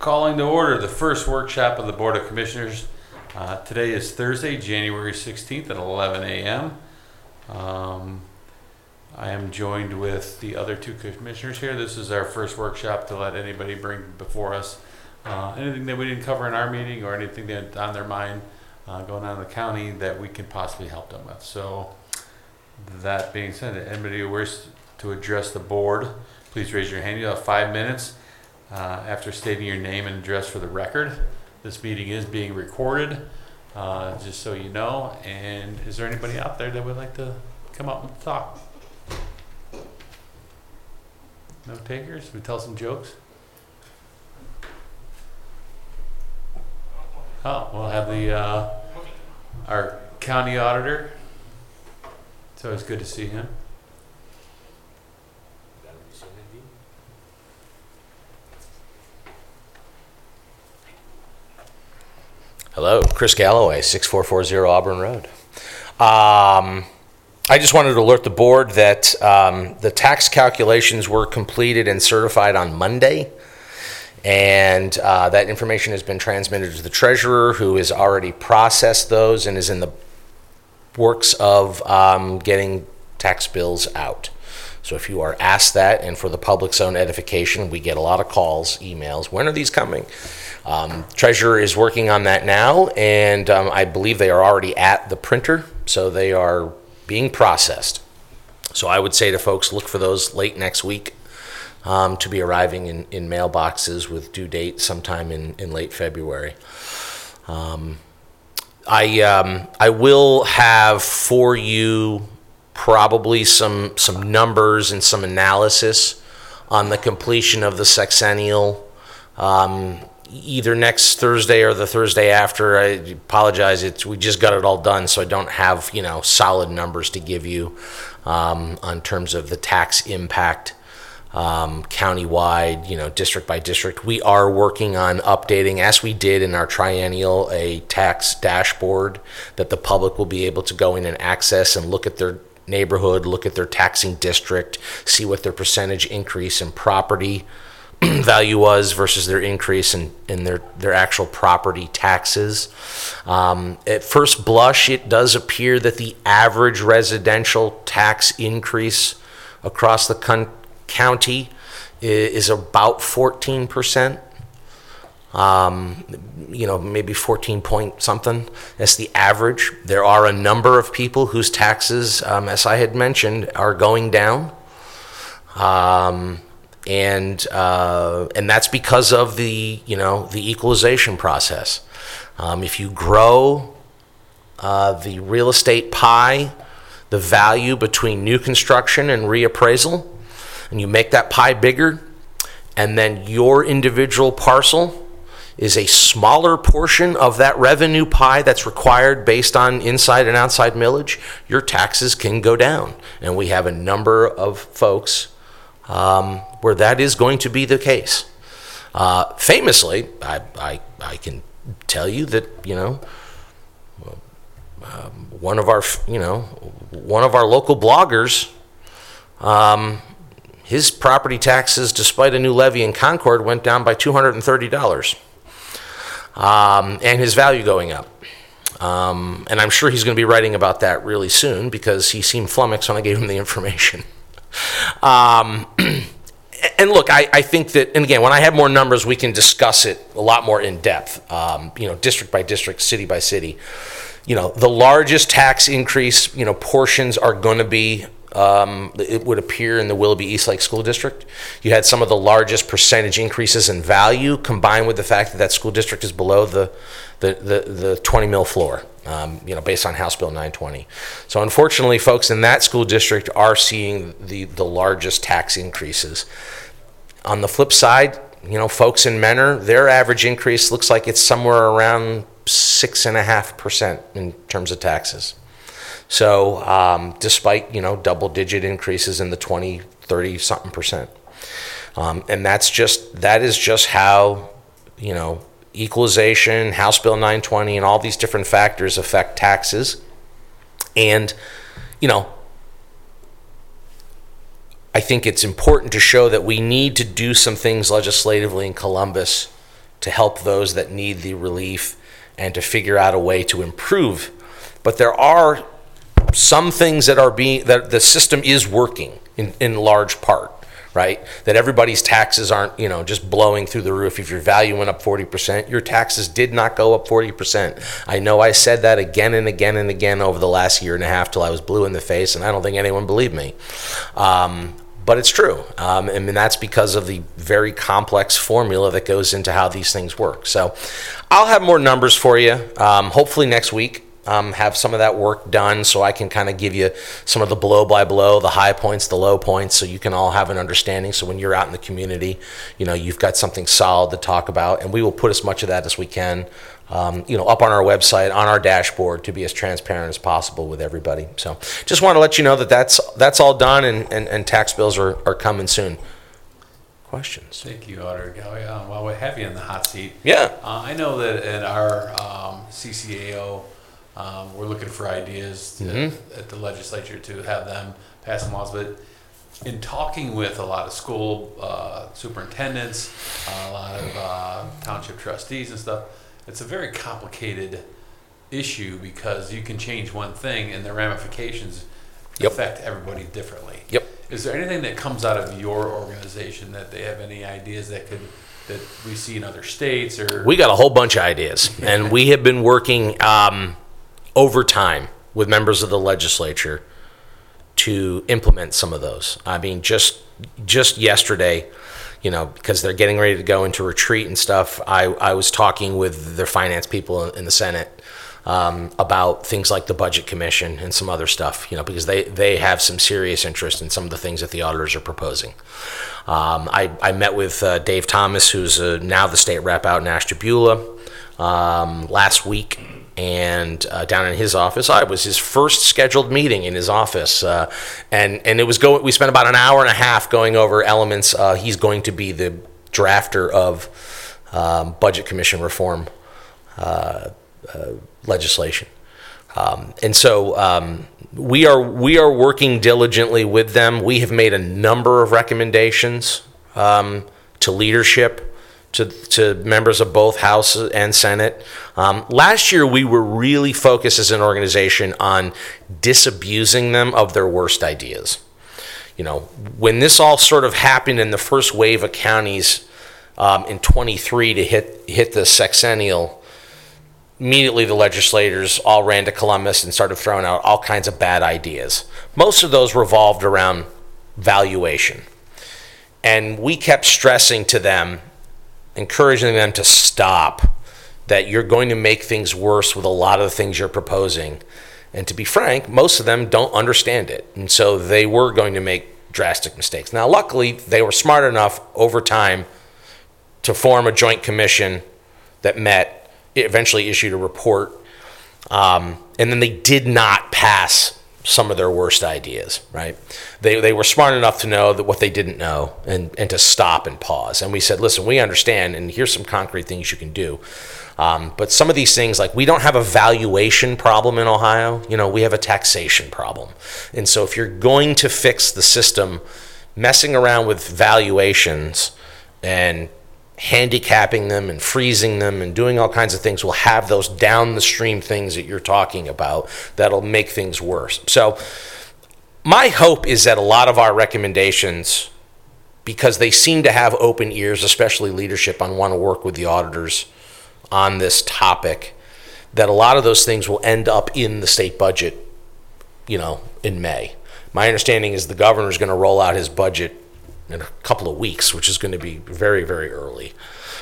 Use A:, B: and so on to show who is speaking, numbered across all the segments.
A: Calling to order the first workshop of the Board of Commissioners. Today is Thursday, January 16th at 11 a.m. I am joined with the other two commissioners here. This is our first workshop to let anybody bring before us anything that we didn't cover in our meeting or anything that's on their mind going on in the county that we can possibly help them with. So that being said, anybody who wishes to address the board, please raise your hand. You have 5 minutes. After stating your name and address for the record. This meeting is being recorded, just so you know. And is there anybody out there that would like to come up and talk? No takers? We tell some jokes? Oh, we'll have the our county auditor. It's always good to see him.
B: Hello, Chris Galloway, 6440 Auburn Road. I just wanted to alert the board that the tax calculations were completed and certified on Monday, and that information has been transmitted to the treasurer, who has already processed those and is in the works of getting tax bills out. So if you are asked that, and for the public's own edification, we get a lot of calls, emails, when are these coming? Treasurer is working on that now, and I believe they are already at the printer, so they are being processed. So I would say to folks, look for those late next week to be arriving in mailboxes with due date sometime in late February. I will have for you probably some numbers and some analysis on the completion of the sexennial either next Thursday or the Thursday after. I apologize, we just got it all done, so I don't have solid numbers to give you on terms of the tax impact countywide, district by district. We are working on updating, as we did in our triennial, a tax dashboard that the public will be able to go in and access and look at their neighborhood, look at their taxing district, see what their percentage increase in property value was versus their increase in their actual property taxes. At first blush, it does appear that the average residential tax increase across the county is about 14%. Maybe 14 point something. That's the average. There are a number of people whose taxes, as I had mentioned, are going down. And that's because of the equalization process. If you grow the real estate pie, the value between new construction and reappraisal, and you make that pie bigger, and then your individual parcel is a smaller portion of that revenue pie that's required based on inside and outside millage, your taxes can go down. And we have a number of folks where that is going to be the case. Famously, I can tell you that one of our local bloggers, his property taxes, despite a new levy in Concord, went down by $230, and his value going up. And I'm sure he's going to be writing about that really soon because he seemed flummoxed when I gave him the information. And look, I think that, and again, when I have more numbers, we can discuss it a lot more in depth, district by district, city by city. The largest tax increase, portions are going to be, it would appear, in the Willoughby Eastlake School District. You had some of the largest percentage increases in value, combined with the fact that that school district is below the 20 mil floor, based on House Bill 920. So unfortunately, folks in that school district are seeing the largest tax increases. On the flip side, folks in Menor, their average increase looks like it's somewhere around 6.5% in terms of taxes. So despite, double-digit increases in the 20, 30 something percent. And that is just how, equalization, House Bill 920, and all these different factors affect taxes. And, I think it's important to show that we need to do some things legislatively in Columbus to help those that need the relief and to figure out a way to improve. But there are some things that that the system is working in large part, right? That everybody's taxes aren't, just blowing through the roof. If your value went up 40%, your taxes did not go up 40%. I know I said that again and again and again over the last year and a half till I was blue in the face, and I don't think anyone believed me. But it's true. And that's because of the very complex formula that goes into how these things work. So I'll have more numbers for you, hopefully next week. Have some of that work done so I can kind of give you some of the blow by blow, the high points, the low points, so you can all have an understanding. So when you're out in the community, you've got something solid to talk about, and we will put as much of that as we can, up on our website, on our dashboard, to be as transparent as possible with everybody. So just want to let you know that that's all done, and tax bills are coming soon. Questions?
A: Thank you, Auditor Galli. While we have you in the hot seat, I know that at our CCAO, we're looking for ideas at the legislature to have them pass some laws. But in talking with a lot of school superintendents, a lot of township trustees and stuff, it's a very complicated issue because you can change one thing and the ramifications affect everybody differently. Is there anything that comes out of your organization that they have any ideas that we see in other states? Or
B: we got a whole bunch of ideas, and we have been working over time with members of the legislature to implement some of those. I mean, just yesterday, because they're getting ready to go into retreat and stuff, I was talking with their finance people in the Senate about things like the Budget Commission and some other stuff, because they have some serious interest in some of the things that the auditors are proposing. I met with Dave Thomas, who's now the state rep out in Ashtabula, last week, and down in his office. I was his first scheduled meeting in his office, and it was we spent about an hour and a half going over elements. He's going to be the drafter of Budget Commission reform legislation, and so we are working diligently with them. We have made a number of recommendations to leadership, to members of both House and Senate. Last year, we were really focused as an organization on disabusing them of their worst ideas. When this all sort of happened in the first wave of counties in 23 to hit the sexennial, immediately the legislators all ran to Columbus and started throwing out all kinds of bad ideas. Most of those revolved around valuation. And we kept stressing to them, encouraging them to stop, that you're going to make things worse with a lot of the things you're proposing. And to be frank, most of them don't understand it. And so they were going to make drastic mistakes. Now, luckily, they were smart enough over time to form a joint commission that met, eventually issued a report, and then they did not pass some of their worst ideas, right? They were smart enough to know that what they didn't know and to stop and pause. And we said, listen, we understand, and here's some concrete things you can do. But some of these things, like we don't have a valuation problem in Ohio, we have a taxation problem. And so if you're going to fix the system, messing around with valuations and handicapping them and freezing them and doing all kinds of things will have those down the stream things that you're talking about that'll make things worse. So my hope is that a lot of our recommendations, because they seem to have open ears, especially leadership, on want to work with the auditors on this topic, that a lot of those things will end up in the state budget, in May. My understanding is the governor is going to roll out his budget in a couple of weeks, which is going to be very, very early.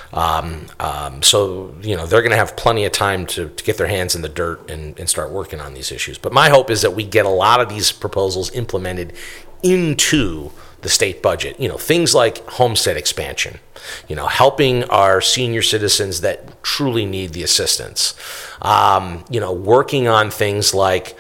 B: So, they're going to have plenty of time to get their hands in the dirt and start working on these issues. But my hope is that we get a lot of these proposals implemented into the state budget. Things like homestead expansion, helping our senior citizens that truly need the assistance. Working on things like,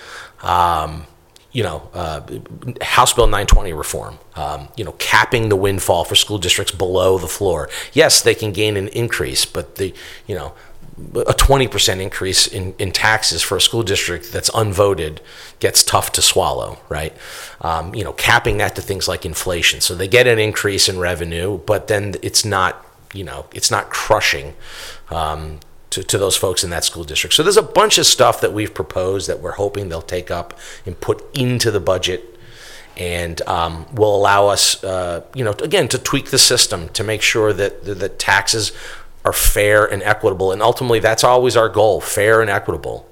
B: House Bill 920 reform, capping the windfall for school districts below the floor. Yes, they can gain an increase, but a 20% increase in taxes for a school district that's unvoted gets tough to swallow, right? Capping that to things like inflation. So they get an increase in revenue, but then it's not it's not crushing to those folks in that school district. So there's a bunch of stuff that we've proposed that we're hoping they'll take up and put into the budget, and will allow us, again, to tweak the system to make sure that the taxes are fair and equitable. And ultimately, that's always our goal: fair and equitable.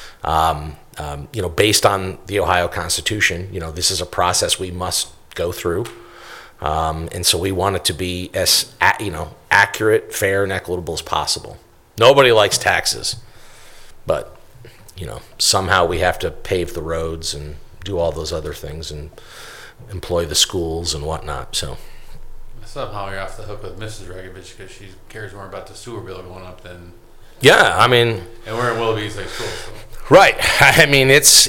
B: Based on the Ohio Constitution, this is a process we must go through. And so we want it to be as, accurate, fair, and equitable as possible. Nobody likes taxes, but, somehow we have to pave the roads and do all those other things and employ the schools and whatnot, so.
A: Somehow you're off the hook with Mrs. Regovich because she cares more about the sewer bill going up than.
B: Yeah, I mean.
A: And we're in Willoughby East Lake School, so.
B: Right. I mean, it's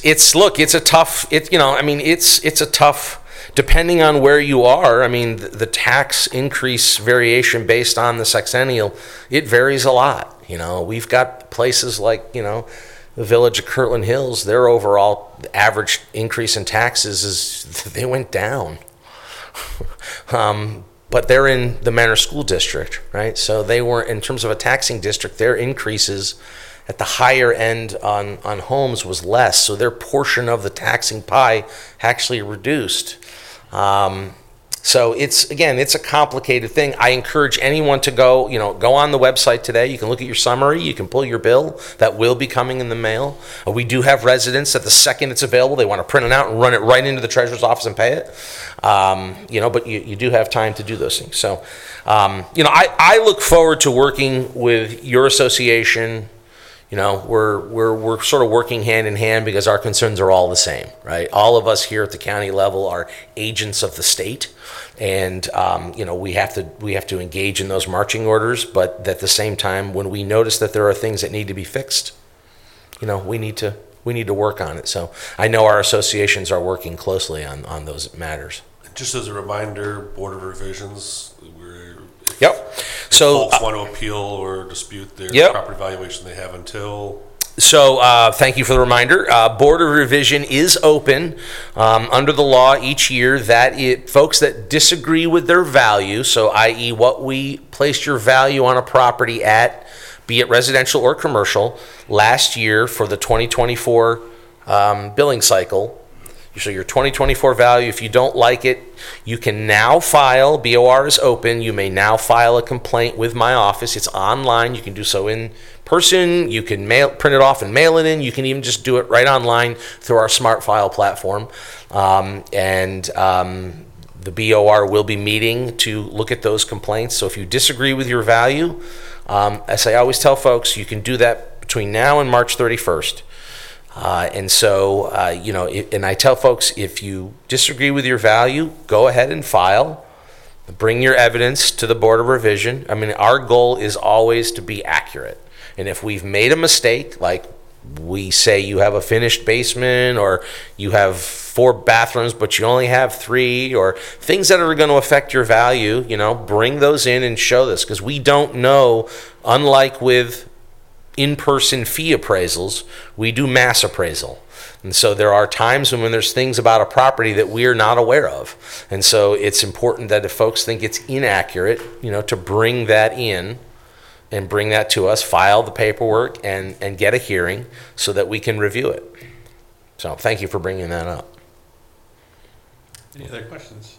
B: a tough, depending on where you are. I mean, the tax increase variation based on the sexennial, it varies a lot. We've got places like, the village of Kirtland Hills, their overall average increase in taxes they went down. But they're in the Manor School District, right? So they weren't, in terms of a taxing district, their increases at the higher end on homes was less. So their portion of the taxing pie actually reduced. So it's a complicated thing. I encourage anyone to go on the website today. You can look at your summary. You can pull your bill. That will be coming in the mail. We do have residents that the second it's available, they want to print it out and run it right into the treasurer's office and pay it. But you do have time to do those things. So, I look forward to working with your association. We're sort of working hand in hand because our concerns are all the same, right? All of us here at the county level are agents of the state, and we have to engage in those marching orders. But at the same time, when we notice that there are things that need to be fixed, we need to work on it. So I know our associations are working closely on those matters.
C: Just as a reminder, Board of Revisions,
B: Yep. So
C: folks want to appeal or dispute their property valuation, they have until.
B: So thank you for the reminder. Board of Revision is open under the law each year. Folks that disagree with their value, so i.e. what we placed your value on a property at, be it residential or commercial, last year for the 2024 billing cycle. So your 2024 value, if you don't like it, you can now file, BOR is open, you may now file a complaint with my office. It's online, you can do so in person, you can print it off and mail it in, you can even just do it right online through our smart file platform. The BOR will be meeting to look at those complaints. So if you disagree with your value, as I always tell folks, you can do that between now and March 31st. And I tell folks, if you disagree with your value, go ahead and file. Bring your evidence to the Board of Revision. I mean, our goal is always to be accurate. And if we've made a mistake, like we say you have a finished basement or you have 4 bathrooms but you only have 3, or things that are going to affect your value, bring those in and show this, because we don't know, unlike with in-person fee appraisals, we do mass appraisal. And so there are times when there's things about a property that we're not aware of. And so it's important that if folks think it's inaccurate, to bring that in and bring that to us, file the paperwork and get a hearing so that we can review it. So thank you for bringing that up.
A: Any other questions?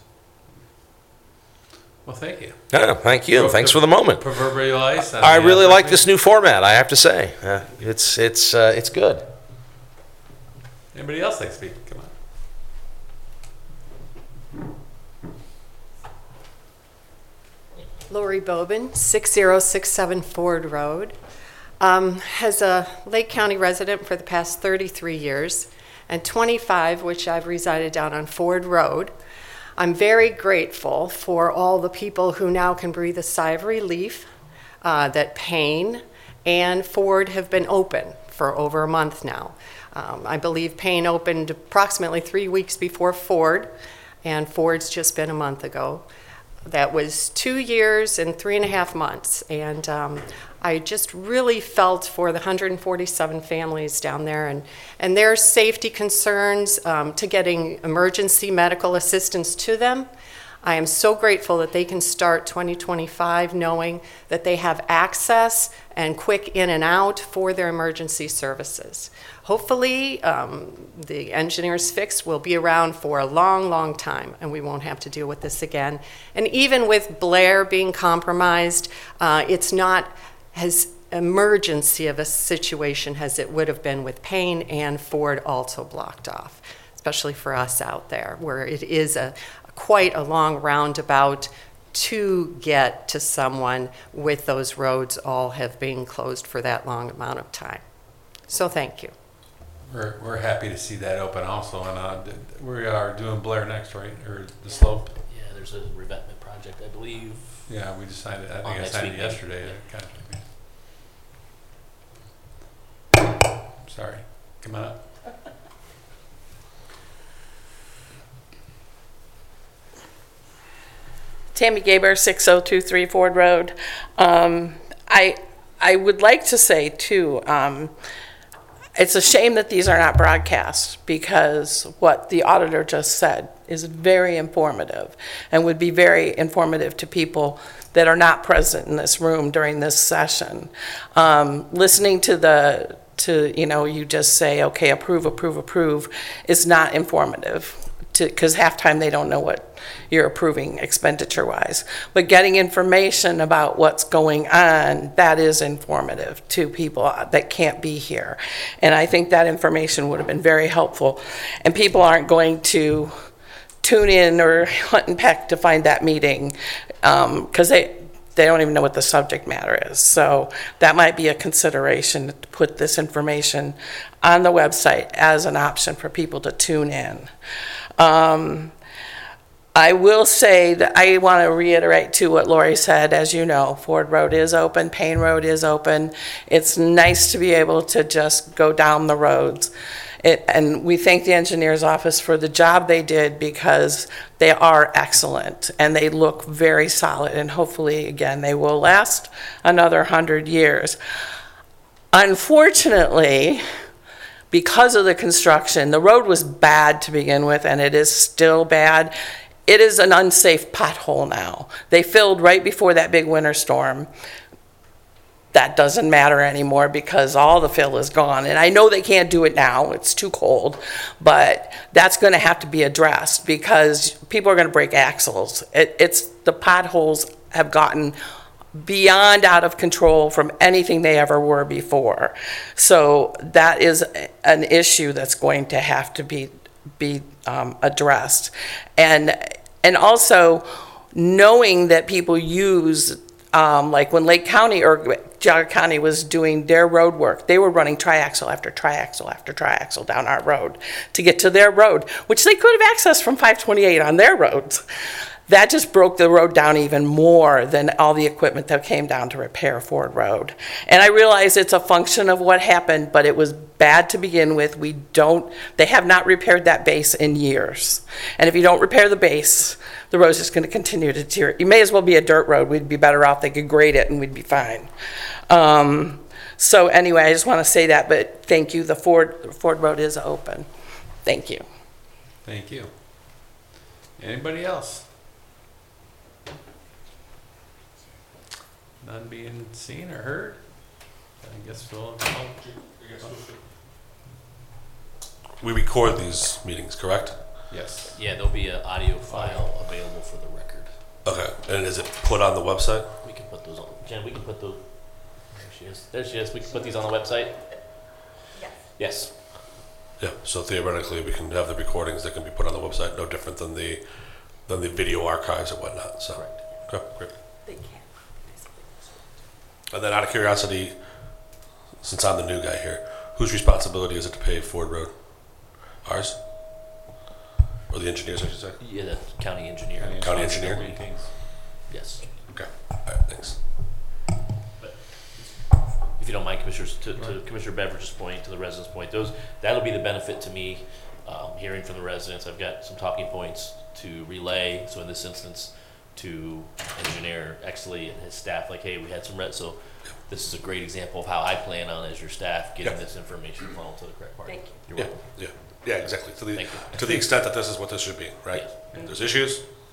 A: Well, thank you.
B: No, thank you. Thanks for the moment.
A: Proverbialize.
B: I really like this new format, I have to say. It's good.
A: Anybody else like to speak? Come on.
D: Lori Bobin, 6067 Ford Road. As a Lake County resident for the past 33 years, and 25, which I've resided down on Ford Road, I'm very grateful for all the people who now can breathe a sigh of relief that Payne and Ford have been open for over a month now. I believe Payne opened approximately 3 weeks before Ford, and Ford's just been a month ago. That was 2 years and 3.5 months, and I just really felt for the 147 families down there and their safety concerns to getting emergency medical assistance to them. I am so grateful that they can start 2025 knowing that they have access and quick in and out for their emergency services. Hopefully, the engineer's fix will be around for a long, long time, and we won't have to deal with this again. And even with Blair being compromised, it's not as emergency of a situation as it would have been with Payne and Ford also blocked off, especially for us out there, where it is quite a long roundabout to get to someone with those roads all have been closed for that long amount of time. So thank you.
A: We're happy to see that open also, and we are doing Blair next, right, or the slope?
E: Yeah, there's a revetment project, I believe.
A: Yeah, we decided. I think I
E: next
A: signed
E: week,
A: it yesterday.
E: yeah.
A: Sorry, come on up.
F: Tammy Gaber, 6023 Ford Road. I would like to say, too, it's a shame that these are not broadcast, because what the auditor just said is very informative and would be very informative to people that are not present in this room during this session. Listening to you just say, okay, approve, is not informative, because half time they don't know what you're approving expenditure-wise. But getting information about what's going on, that is informative to people that can't be here. And I think that information would have been very helpful. And people aren't going to tune in or hunt and peck to find that meeting, because they don't even know what the subject matter is. So that might be a consideration, to put this information on the website as an option for people to tune in. I will say that I want to reiterate to what Lori said. As you know, Ford Road is open, Payne Road is open. It's nice to be able to just go down the roads. And we thank the engineer's office for the job they did, because they are excellent and they look very solid, and hopefully, again, they will last another 100 years. Unfortunately, because of the construction, the road was bad to begin with, and it is still bad. It is an unsafe pothole now. They filled right before that big winter storm. That doesn't matter anymore, because all the fill is gone. And I know they can't do it now, it's too cold, but that's going to have to be addressed, because people are going to break axles. The potholes have gotten beyond out of control from anything they ever were before. So that is an issue that's going to have to be addressed. And also knowing that people use, like when Lake County or Geauga County was doing their road work, they were running triaxle after triaxle after triaxle down our road to get to their road, which they could have accessed from 528 on their roads. That just broke the road down even more than all the equipment that came down to repair Ford Road. And I realize it's a function of what happened, but it was bad to begin with. They have not repaired that base in years. And if you don't repair the base, the road's just going to continue to deteriorate. You may as well be a dirt road. We'd be better off. They could grade it and we'd be fine. So anyway, I just want to say that, but thank you. The Ford Road is open. Thank you.
A: Thank you. Anybody else? None being seen or heard? I guess we'll...
C: We record these meetings, correct?
A: Yes.
E: Yeah, there'll be an audio file available for the record.
C: Okay, and is it put on the website?
E: We can put those on. Jen, we can put those. There she is. We can put these on the website? Yes.
C: Yeah, so theoretically, we can have the recordings that can be put on the website, no different than the video archives and whatnot, so.
E: Correct.
C: Okay, great.
D: They can.
C: And then out of curiosity, since I'm the new guy here, whose responsibility is it to pave Ford Road? Ours? Or the engineers, I should say?
E: Yeah, the county engineer.
C: County engineer?
E: Yes.
C: Okay, all right, thanks.
E: But if you don't mind, Commissioners, to Commissioner Beveridge's point, to the residents' point, that'll be the benefit to me, hearing from the residents. I've got some talking points to relay. So in this instance, to Engineer Exley and his staff, like, hey, we had some so this is a great example of how I plan on, as your staff, getting this information funneled to the correct party.
D: Thank you.
E: You're welcome.
C: Yeah, exactly.
E: Thank you.
C: To the extent that this is what this should be, right?
E: Yeah.
C: If there's issues,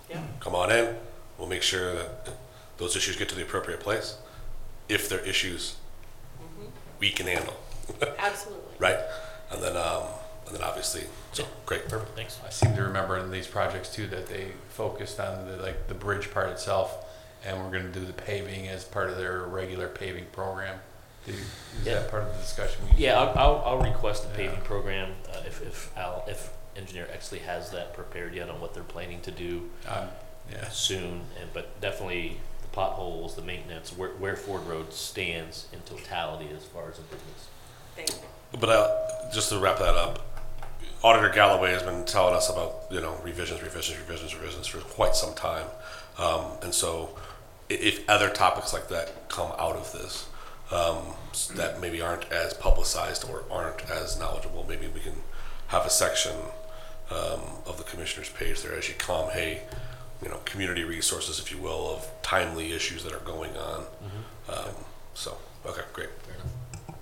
C: come on in. We'll make sure that those issues get to the appropriate place. If they're issues we can handle,
D: Absolutely.
C: right? And then obviously, so great.
E: Perfect, thanks.
A: I seem to remember in these projects too that they focused on the bridge part itself, and we're going to do the paving as part of their regular paving program. Is
E: Yeah.
A: that part of the discussion?
E: Yeah, I'll request a paving program, if Engineer Exley has that prepared yet on what they're planning to do
A: Yeah.
E: soon, but definitely the potholes, the maintenance, where Ford Road stands in totality as far as improvements.
D: Thank you.
C: But just to wrap that up, Auditor Galloway has been telling us about revisions for quite some time, and so if other topics like that come out of this that maybe aren't as publicized or aren't as knowledgeable, maybe we can have a section of the commissioner's page there as you come. Hey, community resources, if you will, of timely issues that are going on. So okay, great.
E: Fair enough.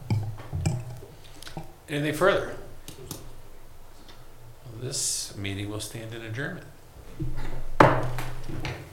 A: Anything further? This meeting will stand in adjournment.